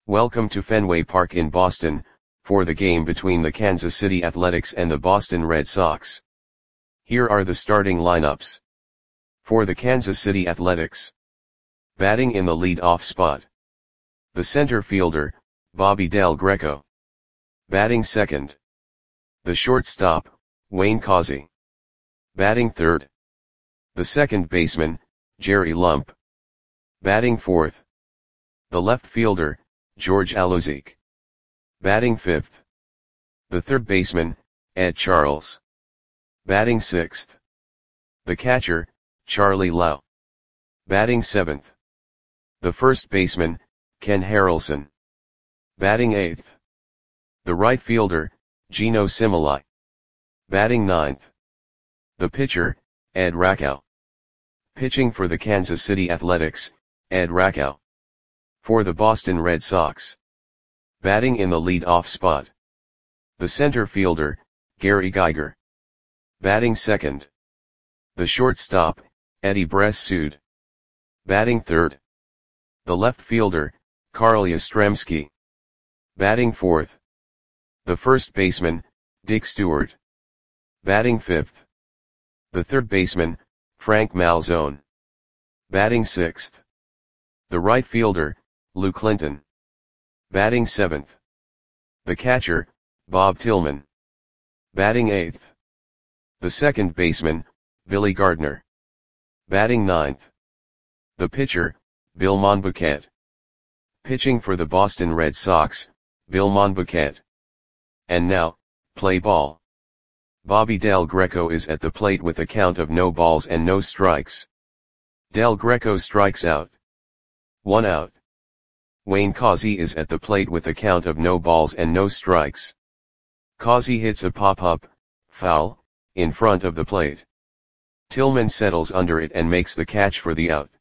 Welcome to Fenway Park in Boston, for the game between the Kansas City Athletics and the Boston Red Sox. Here are the starting lineups. For the Kansas City Athletics. Batting in the lead-off spot. The center fielder, Bobby Del Greco. Batting second. The shortstop, Wayne Causey. Batting third. The second baseman, Jerry Lump. Batting fourth. The left fielder, George Alozic. Batting fifth. The third baseman, Ed Charles. Batting sixth. The catcher, Charlie Lau. Batting seventh. The first baseman, Ken Harrelson. Batting eighth. The right fielder, Geno Similai. Batting ninth. The pitcher, Ed Rakow. Pitching for the Kansas City Athletics, Ed Rakow. For the Boston Red Sox. Batting in the lead-off spot. The center fielder, Gary Geiger. Batting second. The shortstop, Eddie Bress-Sood. Batting third. The left fielder, Carl Yastrzemski. Batting fourth. The first baseman, Dick Stewart. Batting fifth. The third baseman, Frank Malzone. Batting sixth. The right fielder, Lou Clinton. Batting seventh. The catcher, Bob Tillman. Batting eighth. The second baseman, Billy Gardner. Batting ninth. The pitcher, Bill Monbouquet. Pitching for the Boston Red Sox, Bill Monbouquet. And now, play ball. Bobby Del Greco is at the plate with a count of no balls and no strikes. Del Greco strikes out. 1 out. Wayne Causey is at the plate with a count of no balls and no strikes. Causey hits a pop-up, foul, in front of the plate. Tillman settles under it and makes the catch for the out.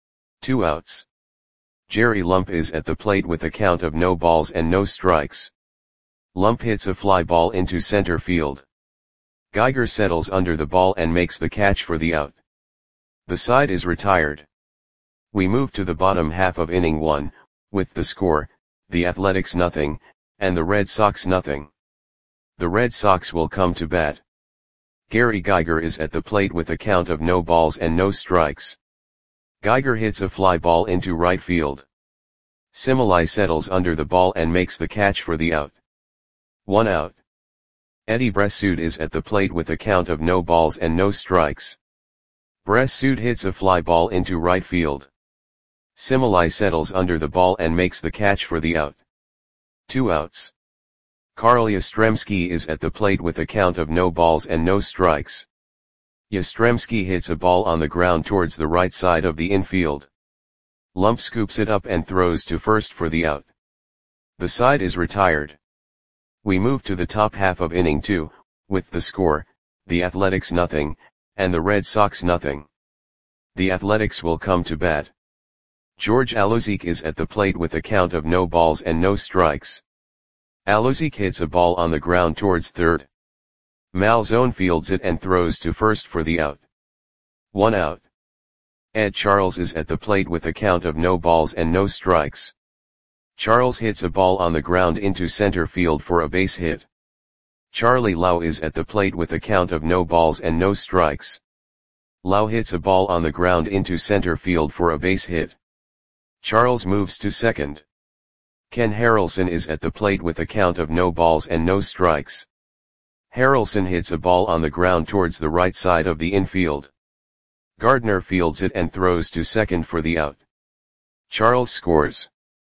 2 outs. Jerry Lump is at the plate with a count of no balls and no strikes. Lump hits a fly ball into center field. Geiger settles under the ball and makes the catch for the out. The side is retired. We move to the bottom half of inning 1, with the score, the Athletics nothing, and the Red Sox nothing. The Red Sox will come to bat. Gary Geiger is at the plate with a count of no balls and no strikes. Geiger hits a fly ball into right field. Similai settles under the ball and makes the catch for the out. 1 out. Eddie Bress-Sood is at the plate with a count of no balls and no strikes. Bress-Sood hits a fly ball into right field. Similai settles under the ball and makes the catch for the out. 2 outs. Carl Yastrzemski is at the plate with a count of no balls and no strikes. Yastrzemski hits a ball on the ground towards the right side of the infield. Lump scoops it up and throws to first for the out. The side is retired. We move to the top half of inning 2, with the score, the Athletics nothing, and the Red Sox nothing. The Athletics will come to bat. George Alozic is at the plate with a count of no balls and no strikes. Alozic hits a ball on the ground towards third. Malzone fields it and throws to first for the out. 1 out. Ed Charles is at the plate with a count of no balls and no strikes. Charles hits a ball on the ground into center field for a base hit. Charlie Lau is at the plate with a count of no balls and no strikes. Lau hits a ball on the ground into center field for a base hit. Charles moves to second. Ken Harrelson is at the plate with a count of no balls and no strikes. Harrelson hits a ball on the ground towards the right side of the infield. Gardner fields it and throws to second for the out. Charles scores.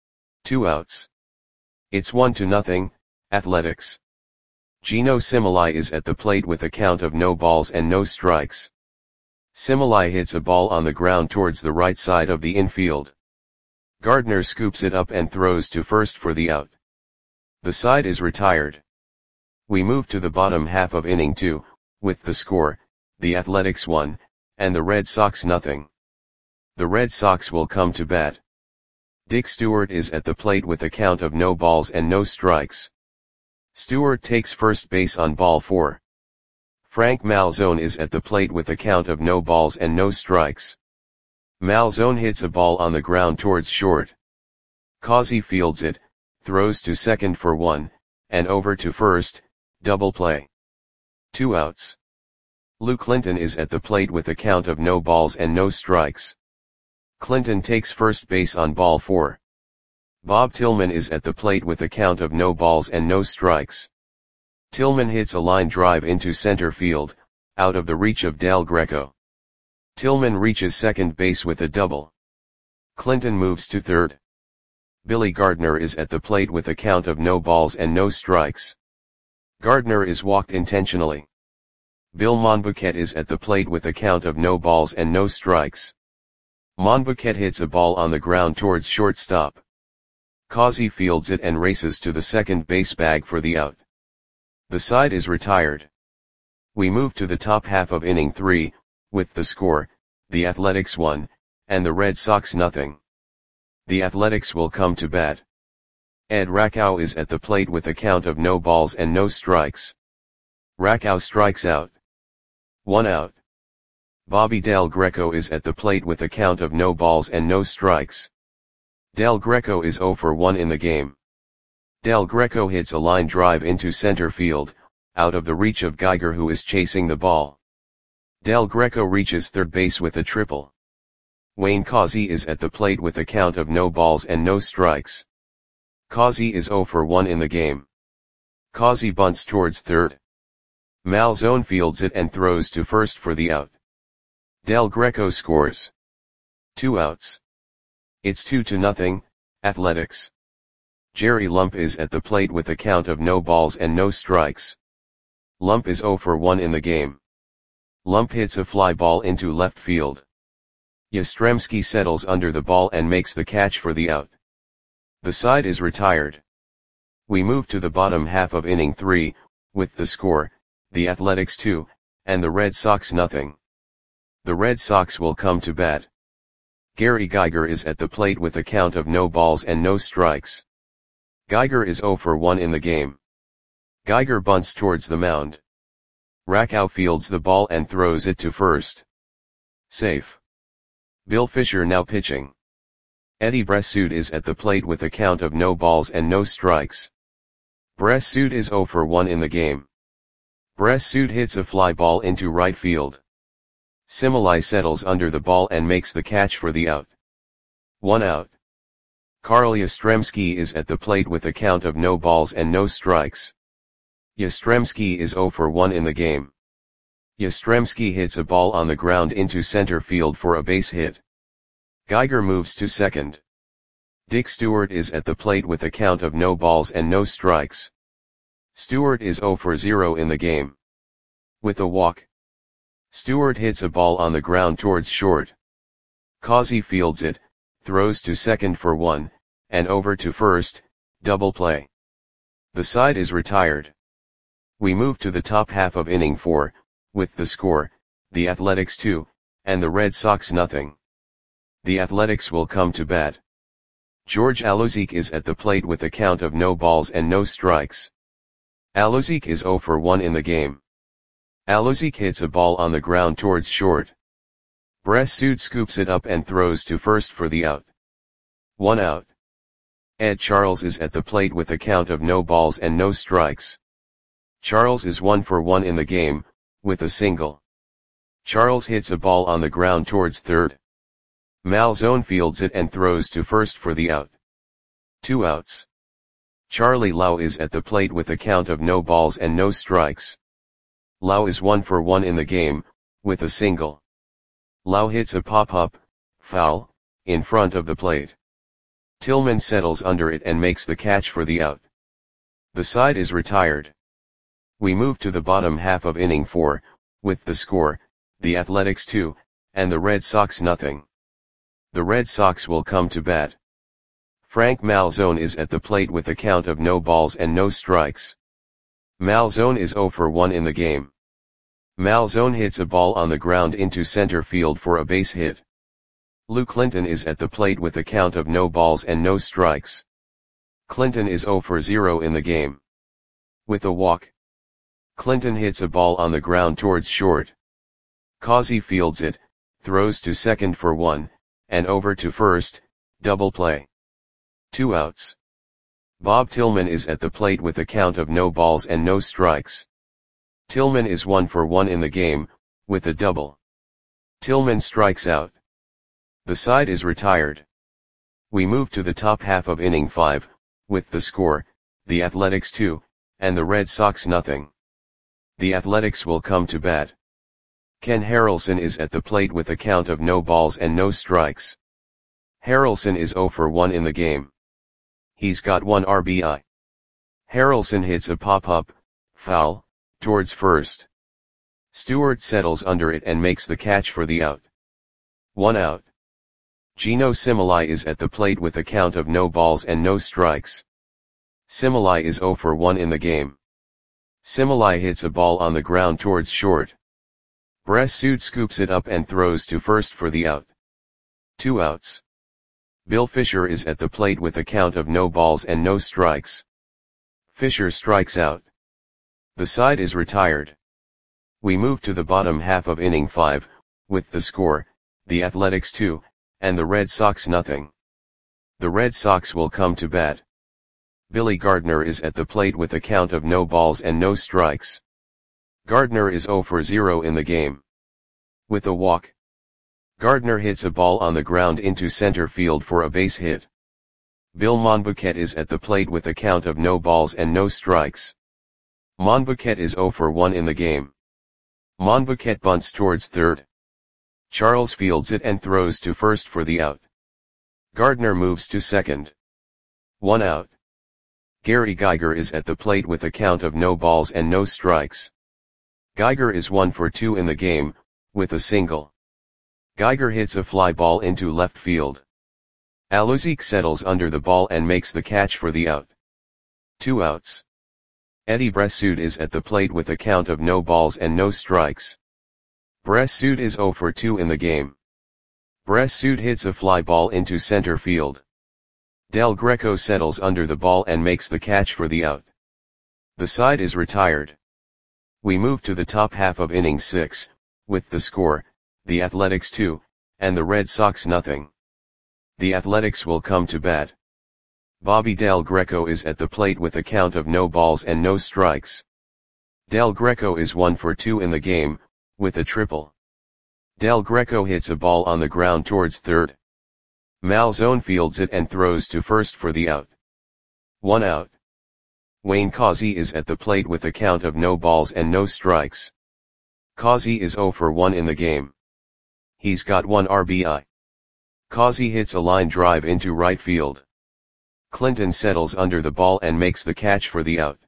2 outs. It's 1-0, Athletics. Geno Similai is at the plate with a count of no balls and no strikes. Similai hits a ball on the ground towards the right side of the infield. Gardner scoops it up and throws to first for the out. The side is retired. We move to the bottom half of inning 2, with the score, the Athletics 1, and the Red Sox nothing. The Red Sox will come to bat. Dick Stewart is at the plate with a count of no balls and no strikes. Stewart takes first base on ball 4. Frank Malzone is at the plate with a count of no balls and no strikes. Malzone hits a ball on the ground towards short. Causey fields it, throws to second for 1, and over to first, double play. 2 outs. Lou Clinton is at the plate with a count of no balls and no strikes. Clinton takes first base on ball 4. Bob Tillman is at the plate with a count of no balls and no strikes. Tillman hits a line drive into center field, out of the reach of Del Greco. Tillman reaches second base with a double. Clinton moves to third. Billy Gardner is at the plate with a count of no balls and no strikes. Gardner is walked intentionally. Bill Monbouquet is at the plate with a count of no balls and no strikes. Monbouquet hits a ball on the ground towards shortstop. Causey fields it and races to the second base bag for the out. The side is retired. We move to the top half of inning 3, with the score, the Athletics 1, and the Red Sox nothing. The Athletics will come to bat. Ed Rakow is at the plate with a count of no balls and no strikes. Rakow strikes out. 1 out. Bobby Del Greco is at the plate with a count of no balls and no strikes. Del Greco is 0 for 1 in the game. Del Greco hits a line drive into center field, out of the reach of Geiger who is chasing the ball. Del Greco reaches third base with a triple. Wayne Causey is at the plate with a count of no balls and no strikes. Causey is 0 for 1 in the game. Causey bunts towards third. Malzone fields it and throws to first for the out. Del Greco scores. 2 outs. It's 2-0, Athletics. Jerry Lump is at the plate with a count of no balls and no strikes. Lump is 0 for 1 in the game. Lump hits a fly ball into left field. Yastrzemski settles under the ball and makes the catch for the out. The side is retired. We move to the bottom half of inning 3, with the score, the Athletics 2, and the Red Sox nothing. The Red Sox will come to bat. Gary Geiger is at the plate with a count of no balls and no strikes. Geiger is 0 for 1 in the game. Geiger bunts towards the mound. Rakow fields the ball and throws it to first. Safe. Bill Fisher now pitching. Eddie Bressoud is at the plate with a count of no balls and no strikes. Bressoud is 0 for 1 in the game. Bressoud hits a fly ball into right field. Similai settles under the ball and makes the catch for the out. 1 out. Carl Yastrzemski is at the plate with a count of no balls and no strikes. Yastrzemski is 0 for 1 in the game. Yastrzemski hits a ball on the ground into center field for a base hit. Geiger moves to second. Dick Stewart is at the plate with a count of no balls and no strikes. Stewart is 0 for 0 in the game. With a walk. Stewart hits a ball on the ground towards short. Causey fields it, throws to second for 1, and over to first, double play. The side is retired. We move to the top half of inning 4, with the score, the Athletics 2, and the Red Sox nothing. The Athletics will come to bat. George Alozique is at the plate with a count of no balls and no strikes. Alozique is 0 for 1 in the game. Alozique hits a ball on the ground towards short. Bressoud scoops it up and throws to first for the out. 1 out. Ed Charles is at the plate with a count of no balls and no strikes. Charles is 1 for 1 in the game, with a single. Charles hits a ball on the ground towards third. Malzone fields it and throws to first for the out. 2 outs. Charlie Lau is at the plate with a count of no balls and no strikes. Lau is 1 for 1 in the game, with a single. Lau hits a pop-up, foul, in front of the plate. Tillman settles under it and makes the catch for the out. The side is retired. We move to the bottom half of inning 4, with the score, the Athletics 2, and the Red Sox nothing. The Red Sox will come to bat. Frank Malzone is at the plate with a count of no balls and no strikes. Malzone is 0 for 1 in the game. Malzone hits a ball on the ground into center field for a base hit. Lou Clinton is at the plate with a count of no balls and no strikes. Clinton is 0 for 0 in the game. With a walk. Clinton hits a ball on the ground towards short. Causey fields it, throws to second for 1, and over to first, double play. 2 outs. Bob Tillman is at the plate with a count of no balls and no strikes. Tillman is 1 for 1 in the game, with a double. Tillman strikes out. The side is retired. We move to the top half of inning 5, with the score, the Athletics 2, and the Red Sox nothing. The Athletics will come to bat. Ken Harrelson is at the plate with a count of no balls and no strikes. Harrelson is 0 for 1 in the game. He's got 1 RBI. Harrelson hits a pop-up, foul, towards first. Stewart settles under it and makes the catch for the out. 1 out. Geno Similai is at the plate with a count of no balls and no strikes. Similai is 0 for 1 in the game. Similai hits a ball on the ground towards short. Bressud scoops it up and throws to first for the out. 2 outs. Bill Fisher is at the plate with a count of no balls and no strikes. Fisher strikes out. The side is retired. We move to the bottom half of inning 5, with the score, the Athletics 2, and the Red Sox nothing. The Red Sox will come to bat. Billy Gardner is at the plate with a count of no balls and no strikes. Gardner is 0 for 0 in the game. With a walk. Gardner hits a ball on the ground into center field for a base hit. Bill Monbouquet is at the plate with a count of no balls and no strikes. Monbouquet is 0 for 1 in the game. Monbouquet bunts towards third. Charles fields it and throws to first for the out. Gardner moves to second. 1 out. Gary Geiger is at the plate with a count of no balls and no strikes. Geiger is 1 for 2 in the game, with a single. Geiger hits a fly ball into left field. Aluzik settles under the ball and makes the catch for the out. 2 outs. Eddie Bressud is at the plate with a count of no balls and no strikes. Bressud is 0 for 2 in the game. Bressud hits a fly ball into center field. Del Greco settles under the ball and makes the catch for the out. The side is retired. We move to the top half of inning 6, with the score, the Athletics 2, and the Red Sox nothing. The Athletics will come to bat. Bobby Del Greco is at the plate with a count of no balls and no strikes. Del Greco is 1 for 2 in the game, with a triple. Del Greco hits a ball on the ground towards third. Malzone fields it and throws to first for the out. 1 out. Wayne Causey is at the plate with a count of no balls and no strikes. Causey is 0 for 1 in the game. He's got 1 RBI. Causey hits a line drive into right field. Clinton settles under the ball and makes the catch for the out.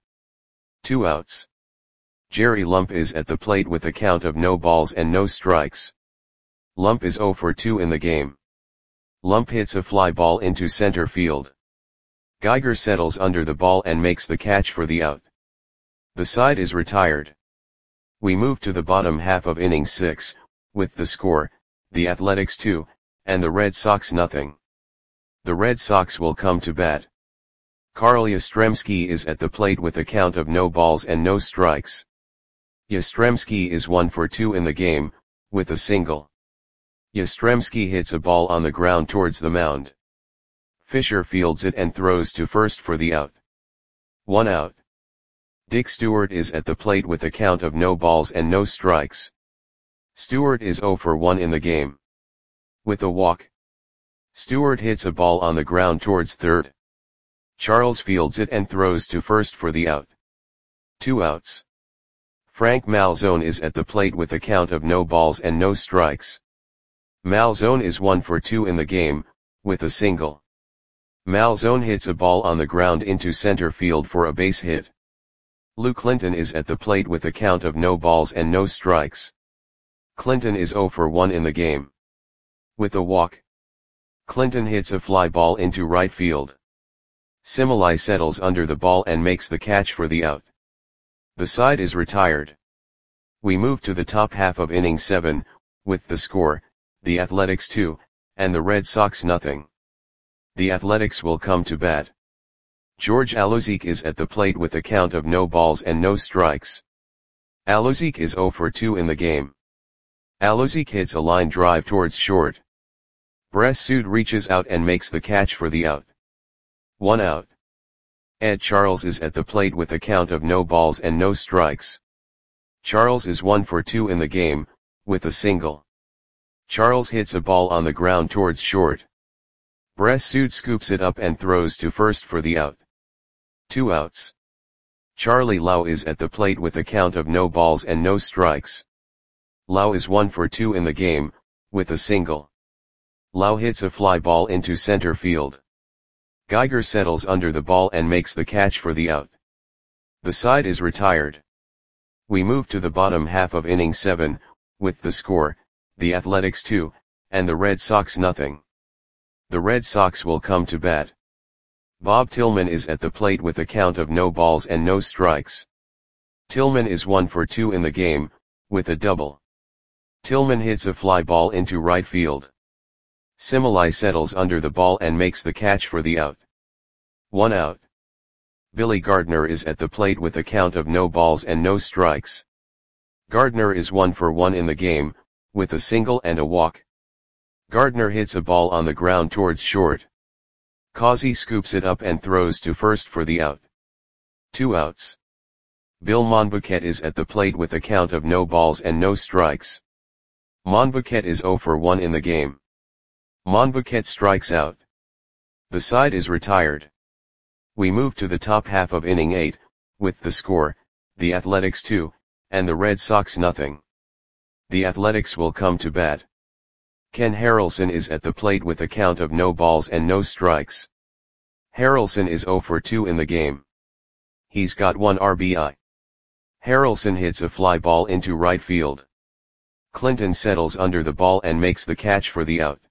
2 outs. Jerry Lump is at the plate with a count of no balls and no strikes. Lump is 0 for 2 in the game. Lump hits a fly ball into center field. Geiger settles under the ball and makes the catch for the out. The side is retired. We move to the bottom half of inning 6, with the score, the Athletics 2, and the Red Sox nothing. The Red Sox will come to bat. Carl Yastrzemski is at the plate with a count of no balls and no strikes. Yastrzemski is 1 for 2 in the game, with a single. Yastrzemski hits a ball on the ground towards the mound. Fisher fields it and throws to first for the out. 1 out. Dick Stewart is at the plate with a count of no balls and no strikes. Stewart is 0 for 1 in the game. With a walk. Stewart hits a ball on the ground towards third. Charles fields it and throws to first for the out. 2 outs. Frank Malzone is at the plate with a count of no balls and no strikes. Malzone is 1 for 2 in the game, with a single. Malzone hits a ball on the ground into center field for a base hit. Lou Clinton is at the plate with a count of no balls and no strikes. Clinton is 0 for 1 in the game. With a walk. Clinton hits a fly ball into right field. Similai settles under the ball and makes the catch for the out. The side is retired. We move to the top half of inning 7, with the score, the Athletics 2, and the Red Sox nothing. The Athletics will come to bat. George Aluzik is at the plate with a count of no balls and no strikes. Aluzik is 0 for 2 in the game. Aluzik hits a line drive towards short. Bressud reaches out and makes the catch for the out. 1 out. Ed Charles is at the plate with a count of no balls and no strikes. Charles is 1 for 2 in the game, with a single. Charles hits a ball on the ground towards short. Bressud scoops it up and throws to first for the out. 2 outs. Charlie Lau is at the plate with a count of no balls and no strikes. Lau is 1 for 2 in the game, with a single. Lau hits a fly ball into center field. Geiger settles under the ball and makes the catch for the out. The side is retired. We move to the bottom half of inning 7, with the score, the Athletics 2, and the Red Sox nothing. The Red Sox will come to bat. Bob Tillman is at the plate with a count of no balls and no strikes. Tillman is 1 for 2 in the game, with a double. Tillman hits a fly ball into right field. Similai settles under the ball and makes the catch for the out. 1 out. Billy Gardner is at the plate with a count of no balls and no strikes. Gardner is 1 for 1 in the game, with a single and a walk. Gardner hits a ball on the ground towards short. Causey scoops it up and throws to first for the out. 2 outs. Bill Monbouquet is at the plate with a count of no balls and no strikes. Monbouquet is 0 for 1 in the game. Monbouquet strikes out. The side is retired. We move to the top half of inning 8, with the score, the Athletics 2, and the Red Sox nothing. The Athletics will come to bat. Ken Harrelson is at the plate with a count of no balls and no strikes. Harrelson is 0 for 2 in the game. He's got 1 RBI. Harrelson hits a fly ball into right field. Clinton settles under the ball and makes the catch for the out.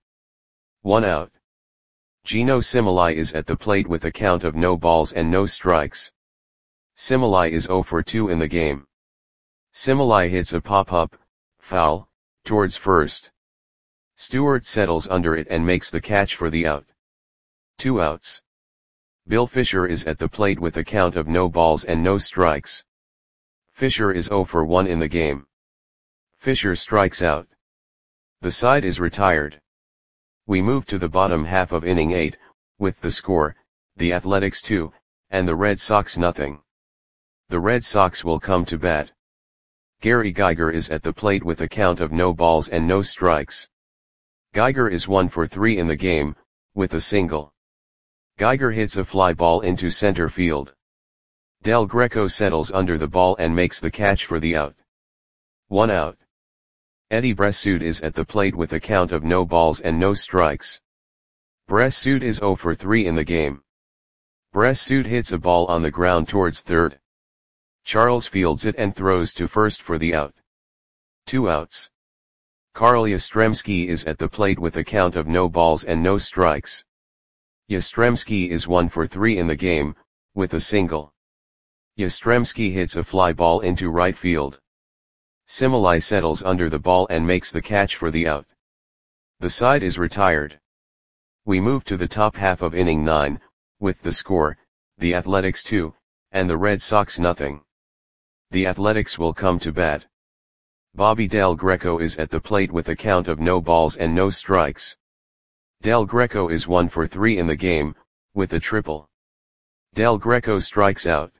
1 out. Gino Similai is at the plate with a count of no balls and no strikes. Similai is 0 for 2 in the game. Similai hits a pop-up, foul, towards first. Stewart settles under it and makes the catch for the out. 2 outs. Bill Fisher is at the plate with a count of no balls and no strikes. Fisher is 0 for 1 in the game. Fisher strikes out. The side is retired. We move to the bottom half of inning 8, with the score, the Athletics 2, and the Red Sox nothing. The Red Sox will come to bat. Gary Geiger is at the plate with a count of no balls and no strikes. Geiger is 1 for 3 in the game, with a single. Geiger hits a fly ball into center field. Del Greco settles under the ball and makes the catch for the out. 1 out. Eddie Bressud is at the plate with a count of no balls and no strikes. Bressud is 0 for 3 in the game. Bressud hits a ball on the ground towards third. Charles fields it and throws to first for the out. 2 outs. Carl Yastrzemski is at the plate with a count of no balls and no strikes. Yastrzemski is 1 for 3 in the game, with a single. Yastrzemski hits a fly ball into right field. Similai settles under the ball and makes the catch for the out. The side is retired. We move to the top half of inning 9, with the score, the Athletics 2, and the Red Sox nothing. The Athletics will come to bat. Bobby Del Greco is at the plate with a count of no balls and no strikes. Del Greco is 1 for 3 in the game, with a triple. Del Greco strikes out.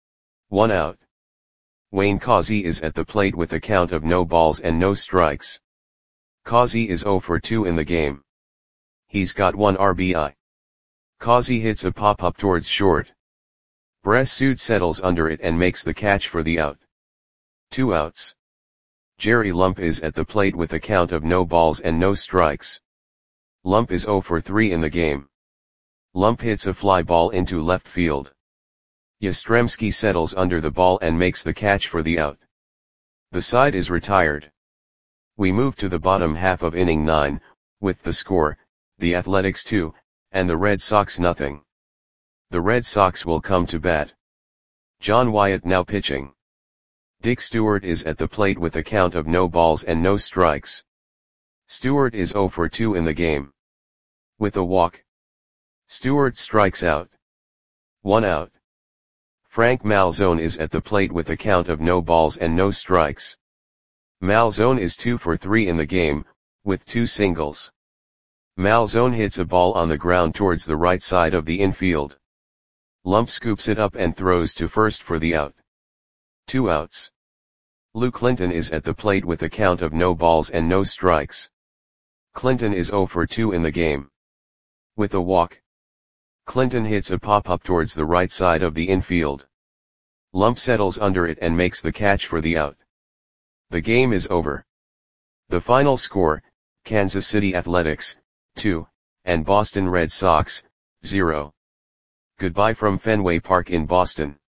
1 out. Wayne Causey is at the plate with a count of no balls and no strikes. Causey is 0 for 2 in the game. He's got 1 RBI. Causey hits a pop-up towards short. Bressud settles under it and makes the catch for the out. 2 outs. Jerry Lump is at the plate with a count of no balls and no strikes. Lump is 0 for 3 in the game. Lump hits a fly ball into left field. Yastrzemski settles under the ball and makes the catch for the out. The side is retired. We move to the bottom half of inning 9, with the score, the Athletics 2, and the Red Sox nothing. The Red Sox will come to bat. John Wyatt now pitching. Dick Stewart is at the plate with a count of no balls and no strikes. Stewart is 0 for 2 in the game. With a walk. Stewart strikes out. 1 out. Frank Malzone is at the plate with a count of no balls and no strikes. Malzone is 2 for 3 in the game, with 2 singles. Malzone hits a ball on the ground towards the right side of the infield. Lump scoops it up and throws to first for the out. 2 outs. Lou Clinton is at the plate with a count of no balls and no strikes. Clinton is 0 for 2 in the game. With a walk, Clinton hits a pop-up towards the right side of the infield. Lump settles under it and makes the catch for the out. The game is over. The final score, Kansas City Athletics, 2, and Boston Red Sox, 0. Goodbye from Fenway Park in Boston.